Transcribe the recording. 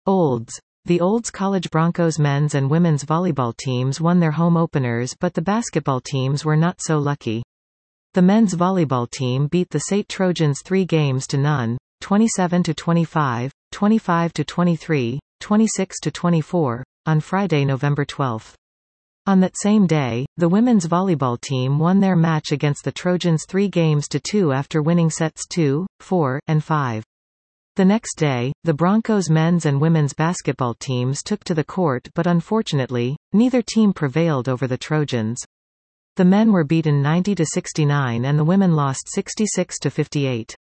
Olds. The Olds College Broncos men's and women's volleyball teams won their home openers, but the basketball teams were not so lucky. The men's volleyball team beat the St. Trojans 3-0, 27-25, 25-23, 26-24, on Friday, November 12. On that same day, the women's volleyball team won their match against the Trojans 3-2 after winning sets 2, 4, and 5. The next day, the Broncos men's and women's basketball teams took to the court, but unfortunately, neither team prevailed over the Trojans. The men were beaten 90-69 and the women lost 66-58.